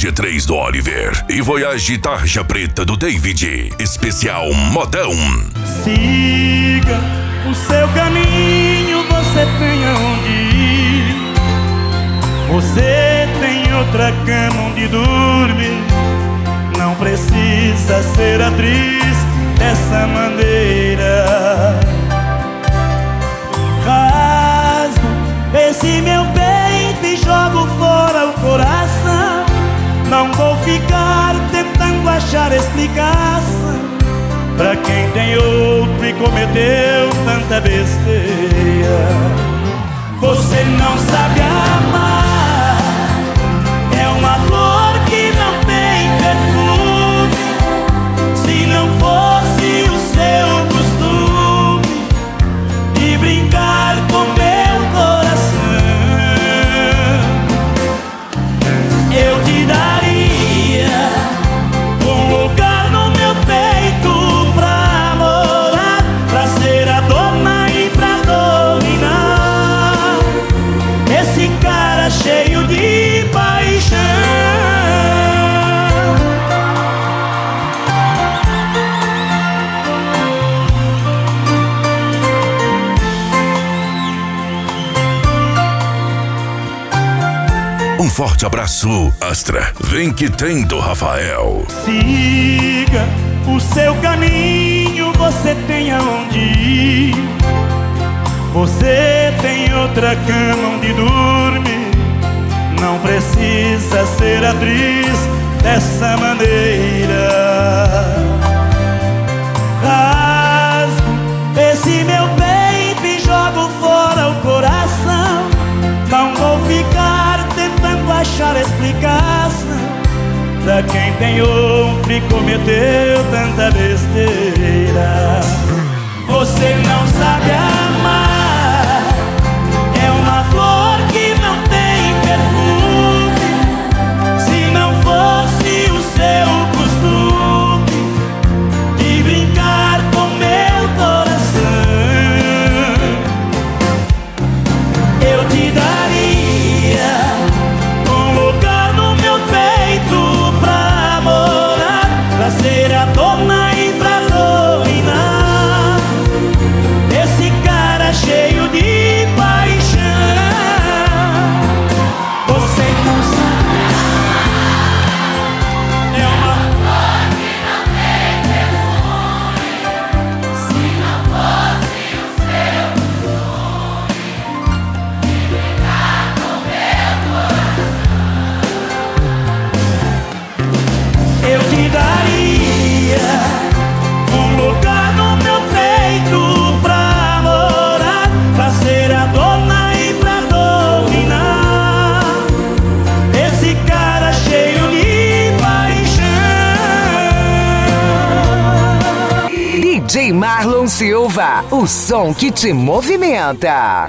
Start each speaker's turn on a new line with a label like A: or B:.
A: G3 do Oliver e Voyage Tarja Preta do David. Especial Modão.
B: Siga o seu caminho, você tem aonde ir. Você tem outra cama onde dormir. Não precisa ser atriz dessa maneira. Rasgo esse meu peito e jogo fora o coração. Não vou ficar tentando achar explicação pra quem tem outro e cometeu tanta besteira. Você não sabe amar, é uma flor que não tem perfume. Se não fosse o seu costume de brincar com meu coração, eu te daria um lugar no meu peito pra morar, pra ser a dona e pra dominar esse cara cheio de paixão.
A: Um forte abraço, Astra. Vem que tem do Rafael.
B: Siga o seu caminho, você tem aonde ir. Você tem outra cama onde dormir. Não precisa ser atriz dessa maneira. Rasgo esse meu peito e jogo fora o coração. Não vou ficar tentando achar explicação pra quem tem outro e cometeu tanta besteira. Você não sabe amar, é uma flor que não tem perfume. Se não fosse o seu costume de brincar com meu coração, eu te daria um lugar no meu peito pra morar, pra ser a dona e pra dominar esse cara cheio de paixão. Você não sabe, é uma flor que não tem perfume. Se não fosse o seu costume de brincar com meu coração, eu te daria um lugar no meu peito pra morar, pra ser a dona e pra dominar esse cara cheio de paixão.
C: DJ Marlon Silva, o som que te movimenta.